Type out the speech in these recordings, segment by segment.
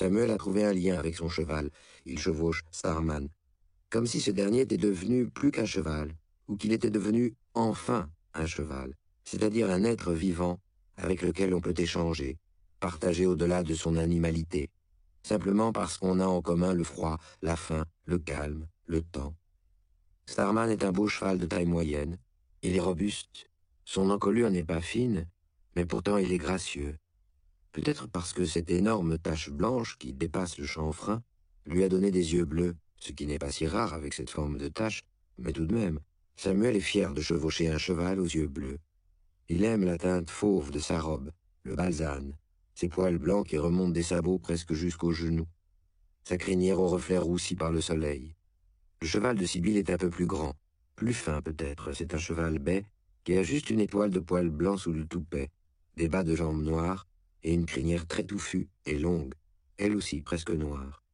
Samuel a trouvé un lien avec son cheval. Il chevauche Starman, comme si ce dernier était devenu plus qu'un cheval, ou qu'il était devenu enfin un cheval, c'est-à-dire un être vivant avec lequel on peut échanger, partager au-delà de son animalité, simplement parce qu'on a en commun le froid, la faim, le calme, le temps. Starman est un beau cheval de taille moyenne. Il est robuste. Son encolure n'est pas fine, mais pourtant il est gracieux. Peut-être parce que cette énorme tache blanche qui dépasse le chanfrein lui a donné des yeux bleus, ce qui n'est pas si rare avec cette forme de tache, mais tout de même, Samuel est fier de chevaucher un cheval aux yeux bleus. Il aime la teinte fauve de sa robe, le balzane, ses poils blancs qui remontent des sabots presque jusqu'aux genoux, sa crinière aux reflets roussis par le soleil. Le cheval de Sibylle est un peu plus grand, plus fin peut-être, c'est un cheval bai qui a juste une étoile de poils blancs sous le toupet, des bas de jambes noirs et une crinière très touffue et longue, elle aussi presque noire.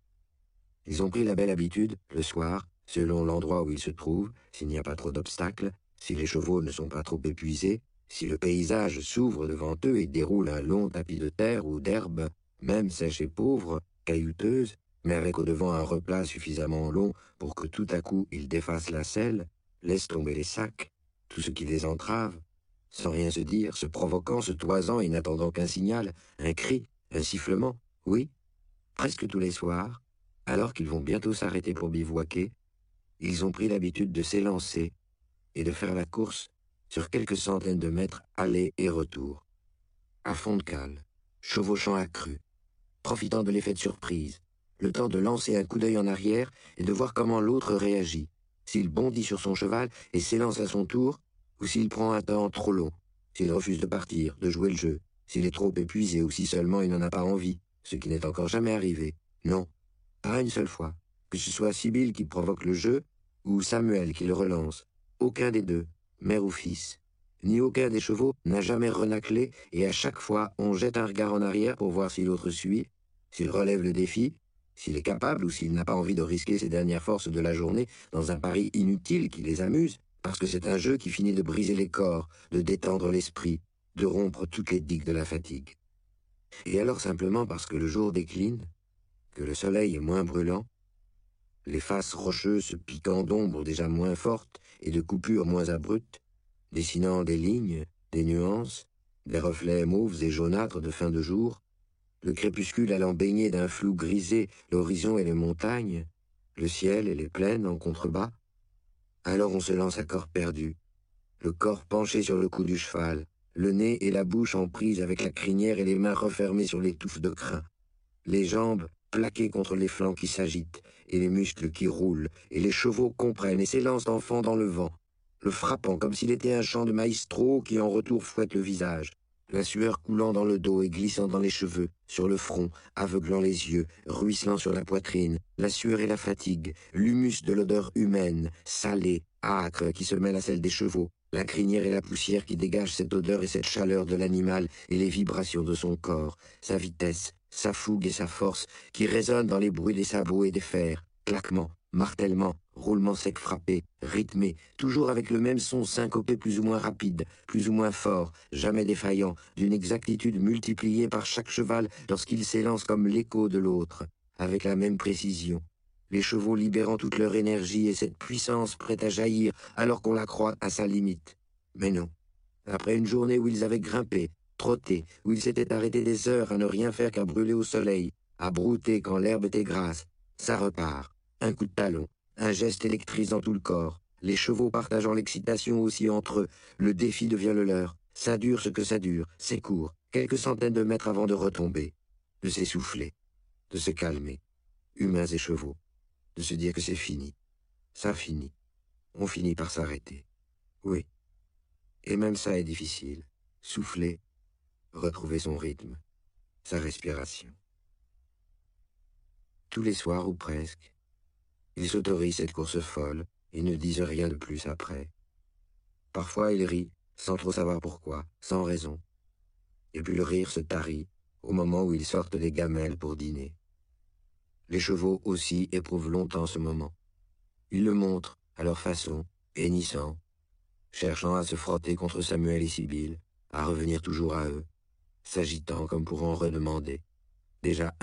Ils ont pris la belle habitude, le soir, selon l'endroit où ils se trouvent, s'il n'y a pas trop d'obstacles, si les chevaux ne sont pas trop épuisés, si le paysage s'ouvre devant eux et déroule un long tapis de terre ou d'herbe, même sèche et pauvre, caillouteuse, mais avec au-devant un replat suffisamment long pour que tout à coup ils défassent la selle, laissent tomber les sacs, tout ce qui les entrave, sans rien se dire, se provoquant, se toisant et n'attendant qu'un signal, un cri, un sifflement, oui, presque tous les soirs, alors qu'ils vont bientôt s'arrêter pour bivouaquer, ils ont pris l'habitude de s'élancer et de faire la course sur quelques centaines de mètres aller et retour, à fond de cale, chevauchant à cru, profitant de l'effet de surprise, le temps de lancer un coup d'œil en arrière et de voir comment l'autre réagit, s'il bondit sur son cheval et s'élance à son tour, ou s'il prend un temps trop long, s'il refuse de partir, de jouer le jeu, s'il est trop épuisé ou si seulement il n'en a pas envie, ce qui n'est encore jamais arrivé. Non, pas une seule fois, que ce soit Sibylle qui provoque le jeu ou Samuel qui le relance, aucun des deux, mère ou fils, ni aucun des chevaux n'a jamais renaclé et à chaque fois on jette un regard en arrière pour voir si l'autre suit, s'il relève le défi, s'il est capable ou s'il n'a pas envie de risquer ses dernières forces de la journée dans un pari inutile qui les amuse, parce que c'est un jeu qui finit de briser les corps, de détendre l'esprit, de rompre toutes les digues de la fatigue. Et alors simplement parce que le jour décline, que le soleil est moins brûlant, les faces rocheuses se piquant d'ombres déjà moins fortes et de coupures moins abruptes, dessinant des lignes, des nuances, des reflets mauves et jaunâtres de fin de jour, le crépuscule allant baigner d'un flou grisé l'horizon et les montagnes, le ciel et les plaines en contrebas, alors on se lance à corps perdu, le corps penché sur le cou du cheval, le nez et la bouche en prise avec la crinière et les mains refermées sur les touffes de crin, les jambes plaquées contre les flancs qui s'agitent, et les muscles qui roulent, et les chevaux comprennent et s'élancent enfant dans le vent, le frappant comme s'il était un champ de maïs trop haut qui en retour fouette le visage, la sueur coulant dans le dos et glissant dans les cheveux, sur le front, aveuglant les yeux, ruisselant sur la poitrine, la sueur et la fatigue, l'humus de l'odeur humaine, salée, âcre, qui se mêle à celle des chevaux, la crinière et la poussière qui dégagent cette odeur et cette chaleur de l'animal et les vibrations de son corps, sa vitesse, sa fougue et sa force, qui résonnent dans les bruits des sabots et des fers, claquements, martèlements, roulements secs frappés, rythmés, toujours avec le même son syncopé plus ou moins rapide, plus ou moins fort, jamais défaillant, d'une exactitude multipliée par chaque cheval lorsqu'il s'élance comme l'écho de l'autre, avec la même précision. Les chevaux libérant toute leur énergie et cette puissance prête à jaillir alors qu'on la croit à sa limite. Mais non. Après une journée où ils avaient grimpé, trotté, où ils s'étaient arrêtés des heures à ne rien faire qu'à brûler au soleil, à brouter quand l'herbe était grasse, ça repart. Un coup de talon, un geste électrisant tout le corps, les chevaux partageant l'excitation aussi entre eux, le défi devient le leur. Ça dure ce que ça dure, c'est court, quelques centaines de mètres avant de retomber, de s'essouffler, de se calmer, humains et chevaux, de se dire que c'est fini. Ça finit. On finit par s'arrêter. Oui. Et même ça est difficile. Souffler, retrouver son rythme, sa respiration. Tous les soirs ou presque, ils s'autorisent cette course folle et ne disent rien de plus après. Parfois ils rient, sans trop savoir pourquoi, sans raison. Et puis le rire se tarit au moment où ils sortent des gamelles pour dîner. Les chevaux aussi éprouvent longtemps ce moment. Ils le montrent à leur façon, hennissant, cherchant à se frotter contre Samuel et Sibylle, à revenir toujours à eux, s'agitant comme pour en redemander. Déjà